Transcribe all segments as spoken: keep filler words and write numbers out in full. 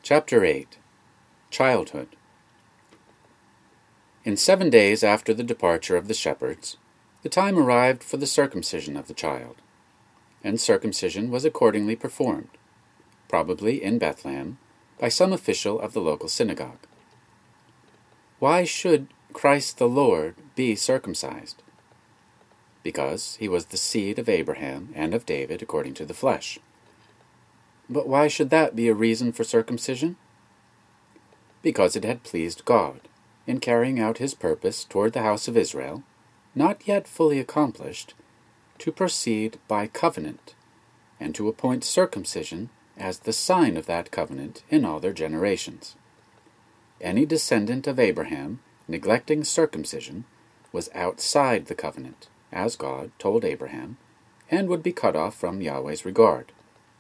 Chapter eight. Childhood. In seven days after the departure of the shepherds, the time arrived for the circumcision of the child, and circumcision was accordingly performed, probably in Bethlehem, by some official of the local synagogue. Why should Christ the Lord be circumcised? Because he was the seed of Abraham and of David according to the flesh. But why should that be a reason for circumcision? Because it had pleased God, in carrying out his purpose toward the house of Israel, not yet fully accomplished, to proceed by covenant, and to appoint circumcision as the sign of that covenant in all their generations. Any descendant of Abraham, neglecting circumcision, was outside the covenant, as God told Abraham, and would be cut off from Yahweh's regard.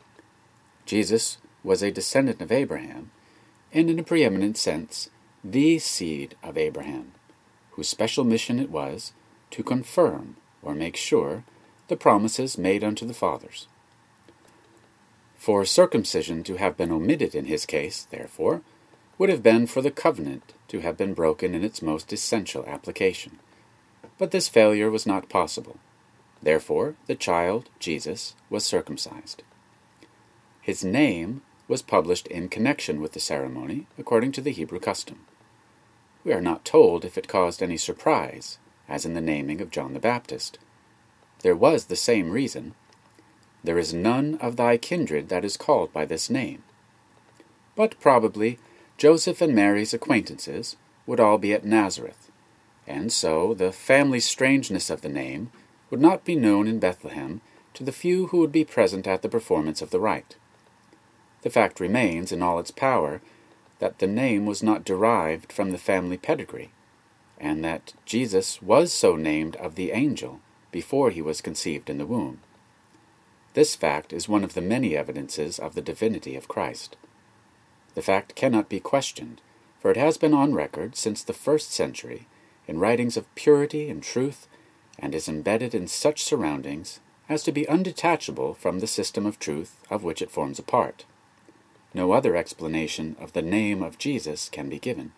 Jesus was a descendant of Abraham, and in a preeminent sense, the seed of Abraham, whose special mission it was to confirm or make sure the promises made unto the fathers. For circumcision to have been omitted in his case, therefore, would have been for the covenant to have been broken in its most essential application. But this failure was not possible. Therefore, the child, Jesus, was circumcised. His name was published in connection with the ceremony, according to the Hebrew custom. We are not told if it caused any surprise, as in the naming of John the Baptist. There was the same reason. There is none of thy kindred that is called by this name. But probably Joseph and Mary's acquaintances would all be at Nazareth, and so the family strangeness of the name would not be known in Bethlehem to the few who would be present at the performance of the rite. The fact remains in all its power that the name was not derived from the family pedigree, and that Jesus was so named of the angel before he was conceived in the womb. This fact is one of the many evidences of the divinity of Christ. The fact cannot be questioned, for it has been on record since the first century in writings of purity and truth, and is embedded in such surroundings as to be undetachable from the system of truth of which it forms a part. No other explanation of the name of Jesus can be given.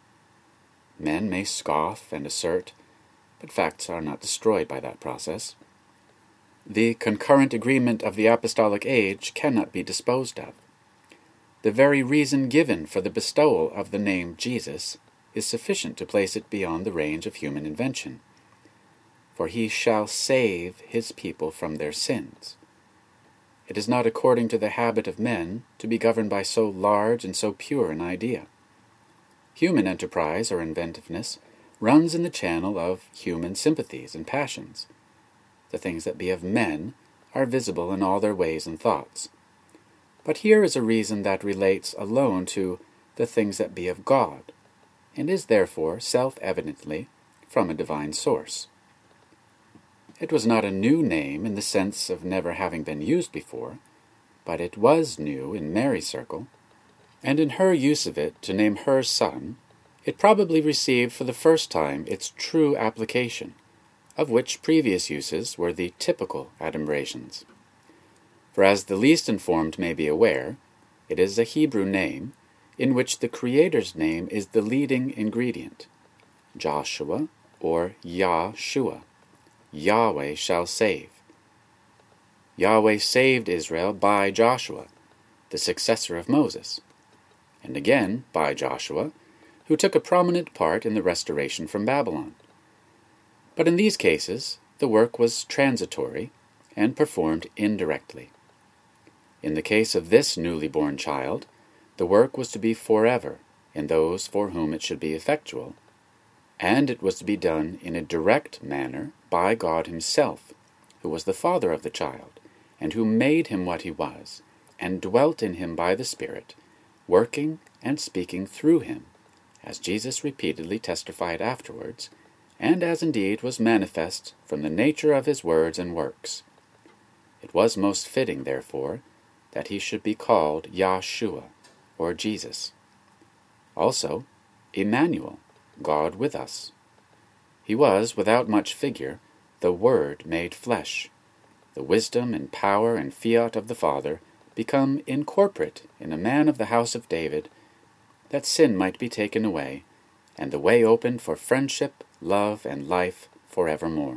Men may scoff and assert, but facts are not destroyed by that process. The concurrent agreement of the apostolic age cannot be disposed of. The very reason given for the bestowal of the name Jesus is sufficient to place it beyond the range of human invention. For he shall save his people from their sins. It is not according to the habit of men to be governed by so large and so pure an idea. Human enterprise or inventiveness runs in the channel of human sympathies and passions. The things that be of men are visible in all their ways and thoughts. But here is a reason that relates alone to the things that be of God, and is therefore self-evidently from a divine source. It was not a new name in the sense of never having been used before, but it was new in Mary's circle, and in her use of it to name her son, it probably received for the first time its true application, of which previous uses were the typical adumbrations. For as the least informed may be aware, it is a Hebrew name in which the Creator's name is the leading ingredient, Joshua or Yahshua. Yahweh shall save. Yahweh saved Israel by Joshua, the successor of Moses, and again by Joshua, who took a prominent part in the restoration from Babylon. But in these cases, the work was transitory and performed indirectly. In the case of this newly born child, the work was to be forever in those for whom it should be effectual, and it was to be done in a direct manner by God himself, who was the Father of the child, and who made him what he was, and dwelt in him by the Spirit, working and speaking through him, as Jesus repeatedly testified afterwards, and as indeed was manifest from the nature of his words and works. It was most fitting, therefore, that he should be called Yahshua, or Jesus. Also, Emmanuel, God with us. He was, without much figure, the Word made flesh, the wisdom and power and fiat of the Father become incorporate in a man of the house of David that sin might be taken away, and the way opened for friendship, love, and life forevermore.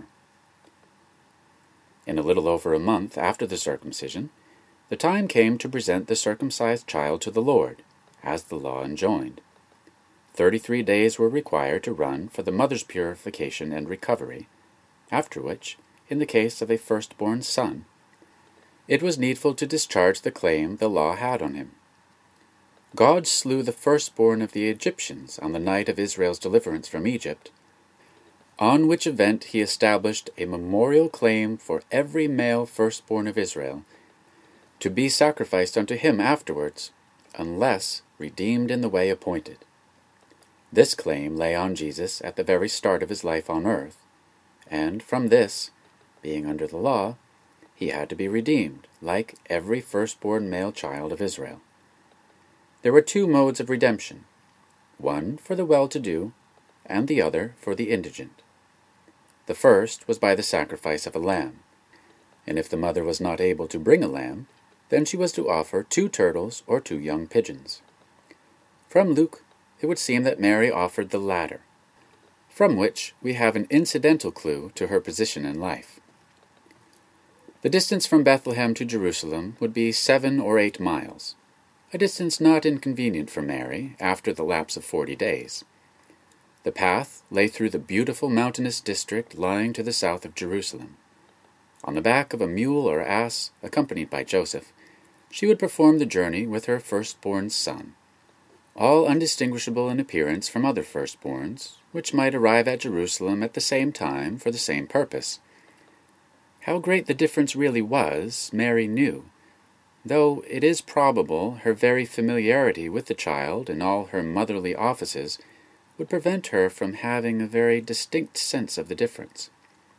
In a little over a month after the circumcision, the time came to present the circumcised child to the Lord, as the law enjoined. Thirty-three days were required to run for the mother's purification and recovery, after which, in the case of a firstborn son, it was needful to discharge the claim the law had on him. God slew the firstborn of the Egyptians on the night of Israel's deliverance from Egypt, on which event he established a memorial claim for every male firstborn of Israel to be sacrificed unto him afterwards, unless redeemed in the way appointed. This claim lay on Jesus at the very start of his life on earth, and from this, being under the law, he had to be redeemed, like every firstborn male child of Israel. There were two modes of redemption, one for the well-to-do, and the other for the indigent. The first was by the sacrifice of a lamb, and if the mother was not able to bring a lamb, then she was to offer two turtles or two young pigeons. From Luke, it would seem that Mary offered the latter, from which we have an incidental clue to her position in life. The distance from Bethlehem to Jerusalem would be seven or eight miles, a distance not inconvenient for Mary after the lapse of forty days. The path lay through the beautiful mountainous district lying to the south of Jerusalem. On the back of a mule or ass, accompanied by Joseph, she would perform the journey with her firstborn son, all undistinguishable in appearance from other firstborns, which might arrive at Jerusalem at the same time for the same purpose. How great the difference really was, Mary knew, though it is probable her very familiarity with the child and all her motherly offices would prevent her from having a very distinct sense of the difference.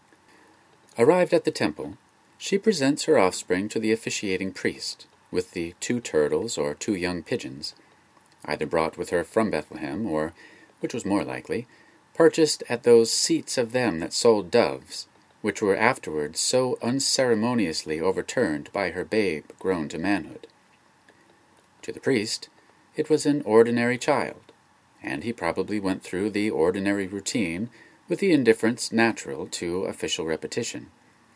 Arrived at the temple, she presents her offspring to the officiating priest, with the two turtles or two young pigeons, either brought with her from Bethlehem, or, which was more likely, purchased at those seats of them that sold doves, which were afterwards so unceremoniously overturned by her babe grown to manhood. To the priest, it was an ordinary child, and he probably went through the ordinary routine with the indifference natural to official repetition.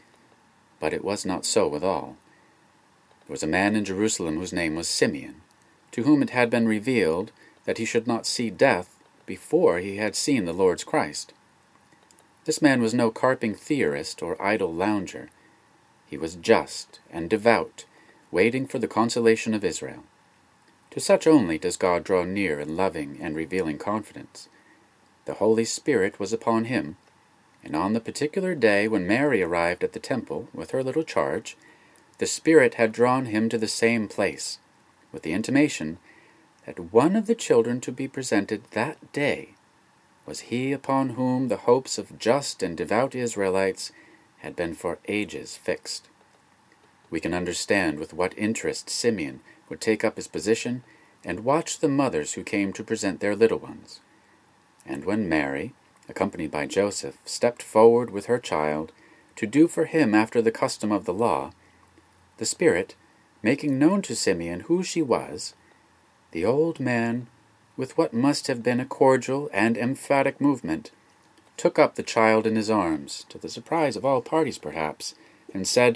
But it was not so with all. There was a man in Jerusalem whose name was Simeon, to whom it had been revealed that he should not see death before he had seen the Lord's Christ. This man was no carping theorist or idle lounger. He was just and devout, waiting for the consolation of Israel. To such only does God draw near in loving and revealing confidence. The Holy Spirit was upon him, and on the particular day when Mary arrived at the temple with her little charge, the Spirit had drawn him to the same place, with the intimation that one of the children to be presented that day was he upon whom the hopes of just and devout Israelites had been for ages fixed. We can understand with what interest Simeon would take up his position and watch the mothers who came to present their little ones. And when Mary, accompanied by Joseph, stepped forward with her child to do for him after the custom of the law, the Spirit, making known to Simeon who she was, the old man, with what must have been a cordial and emphatic movement, took up the child in his arms, to the surprise of all parties perhaps, and said,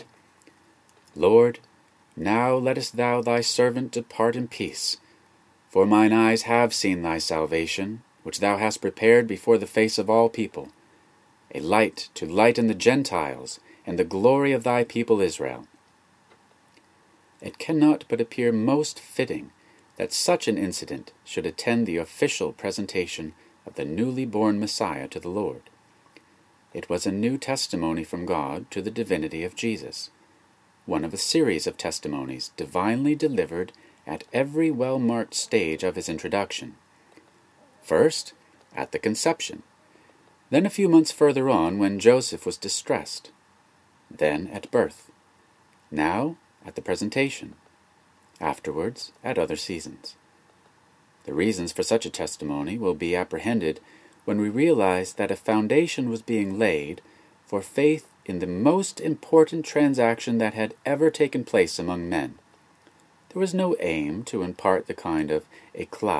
Lord, now lettest thou thy servant depart in peace, for mine eyes have seen thy salvation, which thou hast prepared before the face of all people, a light to lighten the Gentiles, and the glory of thy people Israel. It cannot but appear most fitting that such an incident should attend the official presentation of the newly born Messiah to the Lord. It was a new testimony from God to the divinity of Jesus, one of a series of testimonies divinely delivered at every well-marked stage of his introduction. First, at the conception, then a few months further on when Joseph was distressed, then at birth, now at the presentation, afterwards at other seasons. The reasons for such a testimony will be apprehended when we realize that a foundation was being laid for faith in the most important transaction that had ever taken place among men. There was no aim to impart the kind of éclat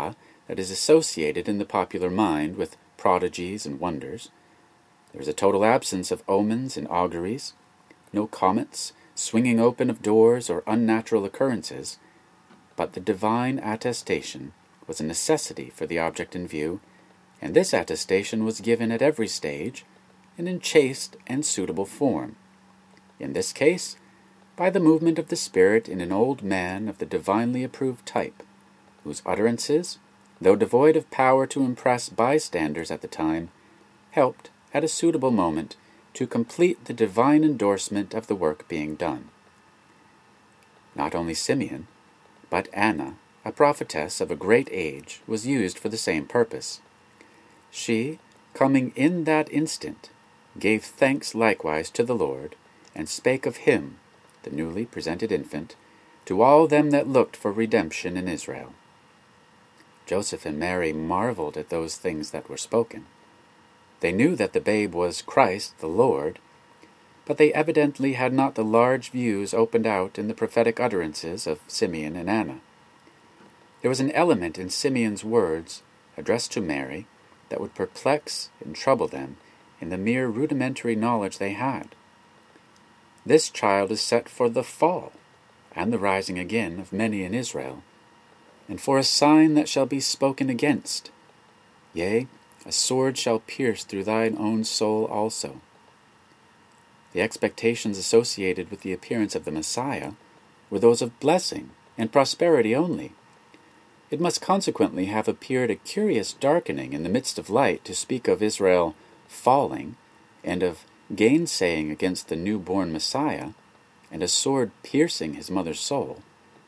that is associated in the popular mind with prodigies and wonders. There is a total absence of omens and auguries, no comets, swinging open of doors, or unnatural occurrences, but the divine attestation was a necessity for the object in view, and this attestation was given at every stage and in chaste and suitable form. In this case, by the movement of the Spirit in an old man of the divinely approved type, whose utterances, though devoid of power to impress bystanders at the time, helped, at a suitable moment, to complete the divine endorsement of the work being done. Not only Simeon, but Anna, a prophetess of a great age, was used for the same purpose. She, coming in that instant, gave thanks likewise to the Lord, and spake of him, the newly presented infant, to all them that looked for redemption in Israel. Joseph and Mary marveled at those things that were spoken. They knew that the babe was Christ, the Lord, but they evidently had not the large views opened out in the prophetic utterances of Simeon and Anna. There was an element in Simeon's words, addressed to Mary, that would perplex and trouble them in the mere rudimentary knowledge they had. This child is set for the fall, and the rising again of many in Israel, and for a sign that shall be spoken against. Yea, a sword shall pierce through thine own soul also. The expectations associated with the appearance of the Messiah were those of blessing and prosperity only. It must consequently have appeared a curious darkening in the midst of light to speak of Israel falling, and of gainsaying against the new-born Messiah, and a sword piercing his mother's soul.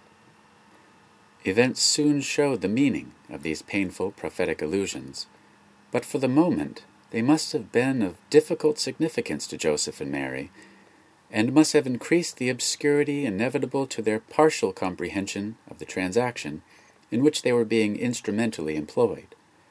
Events soon showed the meaning of these painful prophetic allusions, but for the moment they must have been of difficult significance to Joseph and Mary, and must have increased the obscurity inevitable to their partial comprehension of the transaction in which they were being instrumentally employed.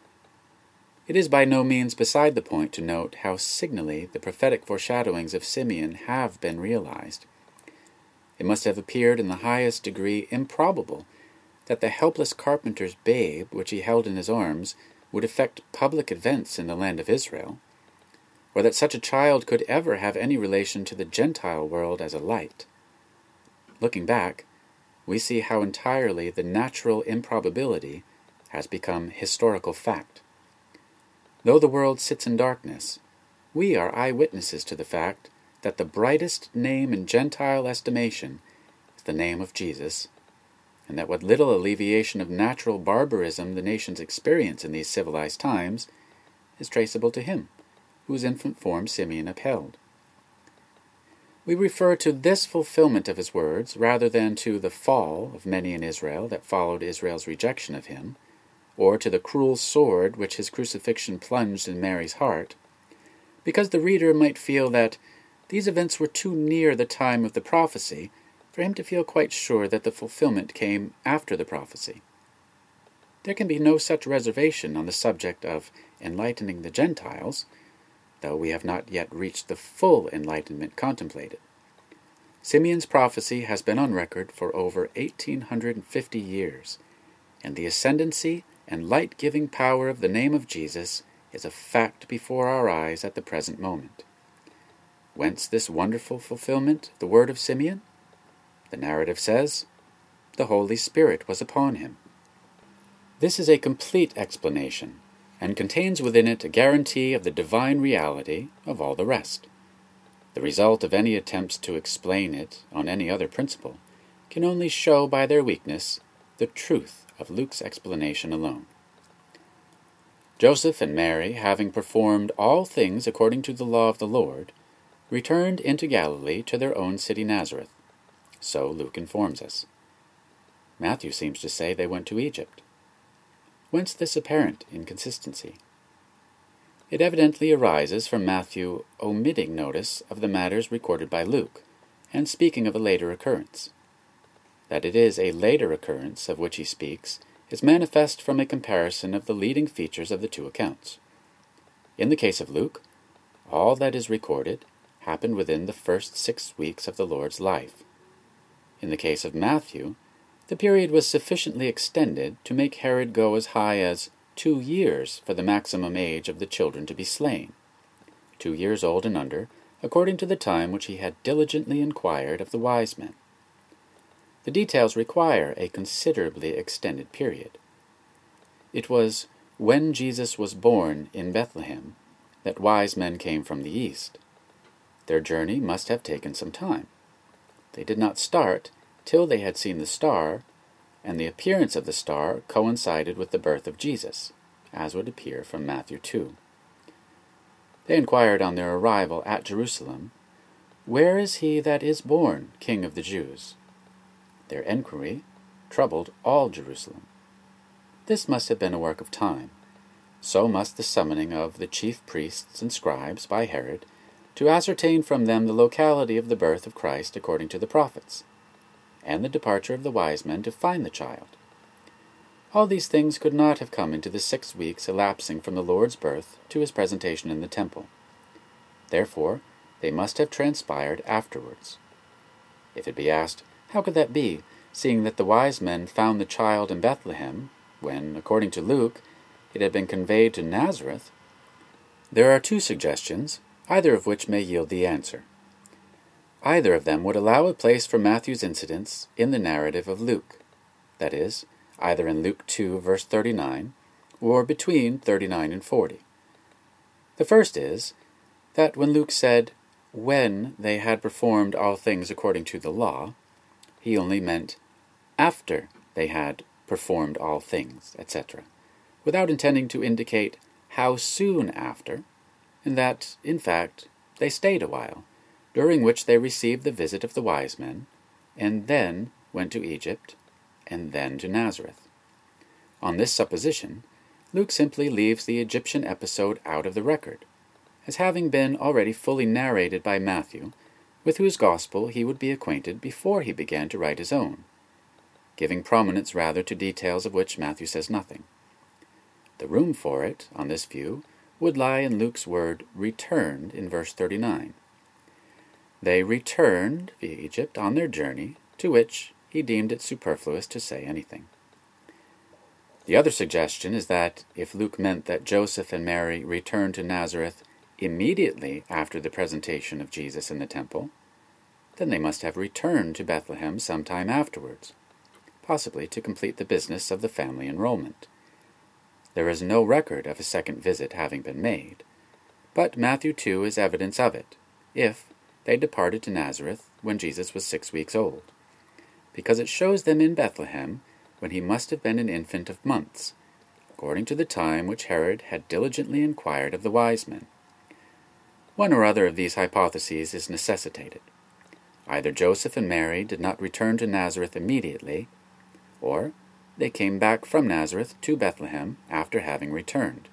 It is by no means beside the point to note how signally the prophetic foreshadowings of Simeon have been realized. It must have appeared in the highest degree improbable that the helpless carpenter's babe, which he held in his arms, would effect public events in the land of Israel, or that such a child could ever have any relation to the Gentile world as a light. Looking back, we see how entirely the natural improbability has become historical fact. Though the world sits in darkness, we are eyewitnesses to the fact that the brightest name in Gentile estimation is the name of Jesus, and that what little alleviation of natural barbarism the nations experience in these civilized times is traceable to him, whose infant form Simeon upheld. We refer to this fulfillment of his words rather than to the fall of many in Israel that followed Israel's rejection of him, or to the cruel sword which his crucifixion plunged in Mary's heart, because the reader might feel that these events were too near the time of the prophecy for him to feel quite sure that the fulfillment came after the prophecy. There can be no such reservation on the subject of enlightening the Gentiles, though we have not yet reached the full enlightenment contemplated. Simeon's prophecy has been on record for over eighteen hundred fifty years, and the ascendancy and light-giving power of the name of Jesus is a fact before our eyes at the present moment. Whence this wonderful fulfillment, the word of Simeon? The narrative says, "The Holy Spirit was upon him." This is a complete explanation, and contains within it a guarantee of the divine reality of all the rest. The result of any attempts to explain it on any other principle can only show by their weakness the truth of Luke's explanation alone. Joseph and Mary, having performed all things according to the law of the Lord, returned into Galilee to their own city Nazareth. So Luke informs us. Matthew seems to say they went to Egypt. Whence this apparent inconsistency? It evidently arises from Matthew omitting notice of the matters recorded by Luke, and speaking of a later occurrence. That it is a later occurrence of which he speaks is manifest from a comparison of the leading features of the two accounts. In the case of Luke, all that is recorded happened within the first six weeks of the Lord's life. In the case of Matthew, the period was sufficiently extended to make Herod go as high as two years for the maximum age of the children to be slain, two years old and under, according to the time which he had diligently inquired of the wise men. The details require a considerably extended period. It was when Jesus was born in Bethlehem that wise men came from the east. Their journey must have taken some time. They did not start till they had seen the star, and the appearance of the star coincided with the birth of Jesus, as would appear from Matthew two. They inquired on their arrival at Jerusalem, "Where is he that is born King of the Jews?" Their enquiry troubled all Jerusalem. This must have been a work of time. So must the summoning of the chief priests and scribes by Herod to ascertain from them the locality of the birth of Christ according to the prophets, and the departure of the wise men to find the child. All these things could not have come into the six weeks elapsing from the Lord's birth to his presentation in the temple. Therefore, they must have transpired afterwards. If it be asked, how could that be, seeing that the wise men found the child in Bethlehem, when, according to Luke, it had been conveyed to Nazareth? There are two suggestions, either of which may yield the answer. Either of them would allow a place for Matthew's incidents in the narrative of Luke, that is, either in Luke two, verse thirty-nine, or between thirty-nine and forty. The first is, that when Luke said, "when they had performed all things according to the law," he only meant after they had performed all things, et cetera, without intending to indicate how soon after, and that, in fact, they stayed a while, during which they received the visit of the wise men, and then went to Egypt, and then to Nazareth. On this supposition, Luke simply leaves the Egyptian episode out of the record, as having been already fully narrated by Matthew, with whose gospel he would be acquainted before he began to write his own, giving prominence rather to details of which Matthew says nothing. The room for it, on this view, would lie in Luke's word returned in verse thirty-nine. They returned via Egypt on their journey, to which he deemed it superfluous to say anything. The other suggestion is that if Luke meant that Joseph and Mary returned to Nazareth immediately after the presentation of Jesus in the temple, then they must have returned to Bethlehem some time afterwards, possibly to complete the business of the family enrollment. There is no record of a second visit having been made, but Matthew two is evidence of it, if they departed to Nazareth when Jesus was six weeks old, because it shows them in Bethlehem when he must have been an infant of months, according to the time which Herod had diligently inquired of the wise men. One or other of these hypotheses is necessitated. Either Joseph and Mary did not return to Nazareth immediately, or they came back from Nazareth to Bethlehem after having returned.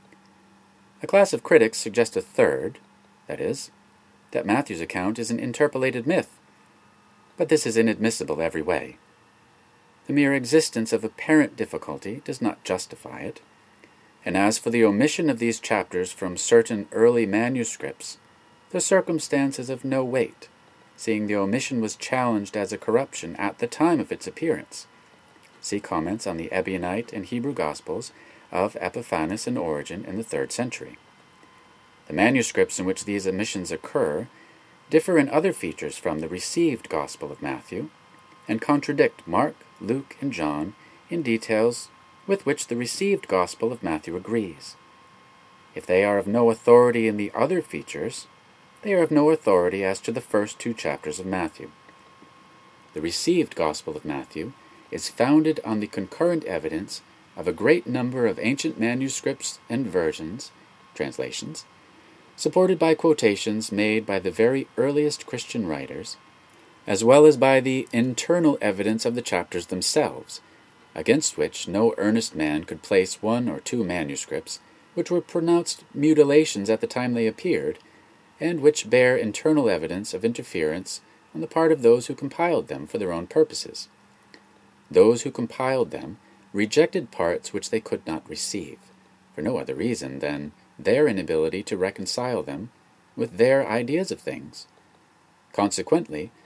A class of critics suggest a third, that is, that Matthew's account is an interpolated myth, but this is inadmissible every way. The mere existence of apparent difficulty does not justify it, and as for the omission of these chapters from certain early manuscripts, the circumstance is of no weight, seeing the omission was challenged as a corruption at the time of its appearance. See comments on the Ebionite and Hebrew Gospels of Epiphanes and Origen in the third century. The manuscripts in which these omissions occur differ in other features from the received Gospel of Matthew, and contradict Mark, Luke, and John in details with which the received Gospel of Matthew agrees. If they are of no authority in the other features, they are of no authority as to the first two chapters of Matthew. The received Gospel of Matthew is founded on the concurrent evidence of a great number of ancient manuscripts and versions, translations, supported by quotations made by the very earliest Christian writers, as well as by the internal evidence of the chapters themselves, against which no earnest man could place one or two manuscripts which were pronounced mutilations at the time they appeared, and which bear internal evidence of interference on the part of those who compiled them for their own purposes. Those who compiled them rejected parts which they could not receive, for no other reason than their inability to reconcile them with their ideas of things. Consequently,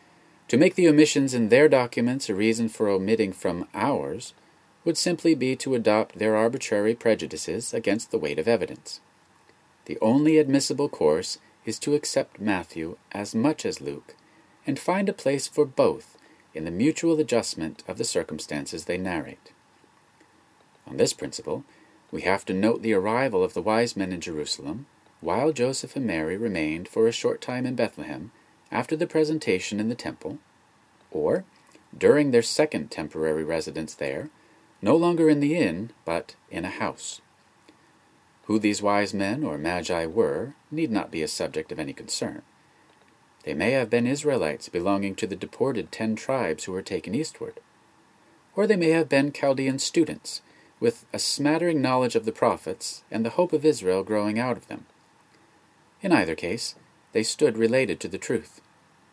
To make the omissions in their documents a reason for omitting from ours would simply be to adopt their arbitrary prejudices against the weight of evidence. The only admissible course is to accept Matthew as much as Luke, and find a place for both in the mutual adjustment of the circumstances they narrate. On this principle, we have to note the arrival of the wise men in Jerusalem, while Joseph and Mary remained for a short time in Bethlehem after the presentation in the temple, or during their second temporary residence there, no longer in the inn, but in a house. Who these wise men or magi were need not be a subject of any concern. They may have been Israelites belonging to the deported ten tribes who were taken eastward, or they may have been Chaldean students with a smattering knowledge of the prophets and the hope of Israel growing out of them. In either case, they stood related to the truth.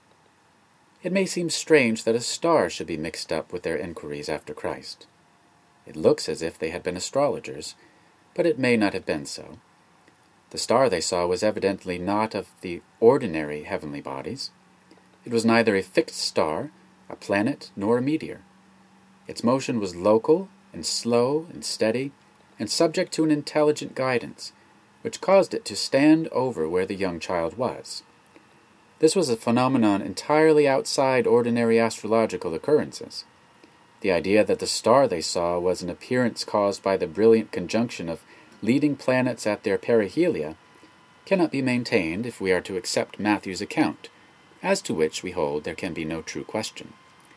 It may seem strange that a star should be mixed up with their inquiries after Christ. It looks as if they had been astrologers, but it may not have been so. The star they saw was evidently not of the ordinary heavenly bodies. It was neither a fixed star, a planet, nor a meteor. Its motion was local and slow and steady, and subject to an intelligent guidance, which caused it to stand over where the young child was. This was a phenomenon entirely outside ordinary astrological occurrences. The idea that the star they saw was an appearance caused by the brilliant conjunction of leading planets at their perihelia cannot be maintained if we are to accept Matthew's account, as to which we hold there can be no true question.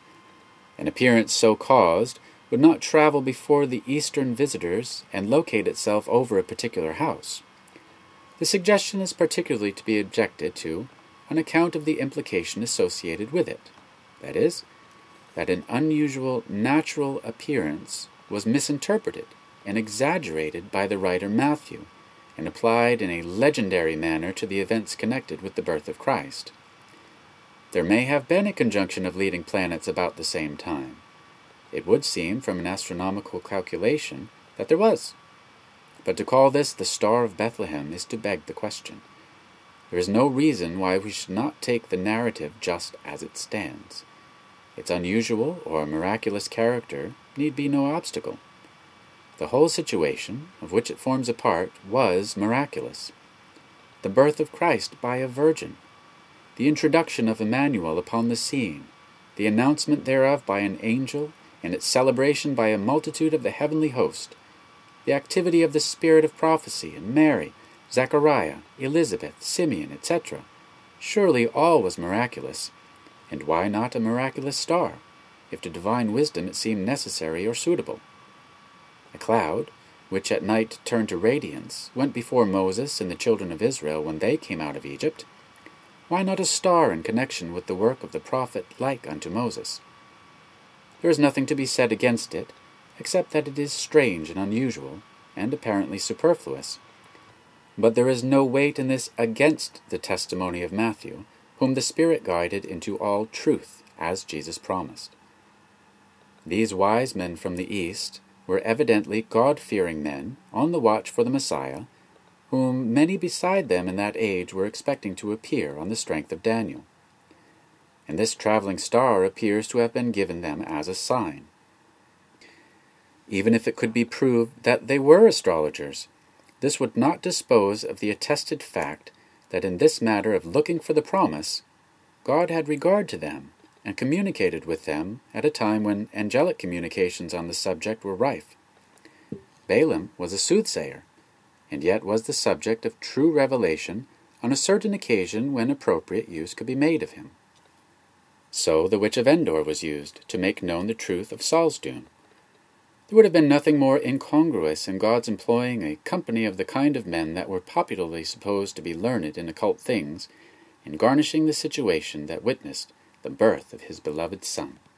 An appearance so caused would not travel before the eastern visitors and locate itself over a particular house. The suggestion is particularly to be objected to on account of the implication associated with it, that is, that an unusual natural appearance was misinterpreted and exaggerated by the writer Matthew, and applied in a legendary manner to the events connected with the birth of Christ. There may have been a conjunction of leading planets about the same time. It would seem, from an astronomical calculation, that there was. But to call this the Star of Bethlehem is to beg the question. There is no reason why we should not take the narrative just as it stands. Its unusual or miraculous character need be no obstacle. The whole situation, of which it forms a part, was miraculous. The birth of Christ by a virgin, the introduction of Emmanuel upon the scene, the announcement thereof by an angel, and its celebration by a multitude of the heavenly host, the activity of the spirit of prophecy in Mary, Zechariah, Elizabeth, Simeon, et cetera. Surely all was miraculous, and why not a miraculous star, if to divine wisdom it seemed necessary or suitable? A cloud, which at night turned to radiance, went before Moses and the children of Israel when they came out of Egypt. Why not a star in connection with the work of the prophet like unto Moses? There is nothing to be said against it, except that it is strange and unusual, and apparently superfluous. But there is no weight in this against the testimony of Matthew, whom the Spirit guided into all truth, as Jesus promised. These wise men from the east were evidently God-fearing men on the watch for the Messiah, whom many beside them in that age were expecting to appear on the strength of Daniel. And this traveling star appears to have been given them as a sign. Even if it could be proved that they were astrologers, this would not dispose of the attested fact that in this matter of looking for the promise, God had regard to them and communicated with them at a time when angelic communications on the subject were rife. Balaam was a soothsayer, and yet was the subject of true revelation on a certain occasion when appropriate use could be made of him. So the witch of Endor was used to make known the truth of Saul's doom. There would have been nothing more incongruous in God's employing a company of the kind of men that were popularly supposed to be learned in occult things, in garnishing the situation that witnessed the birth of his beloved Son.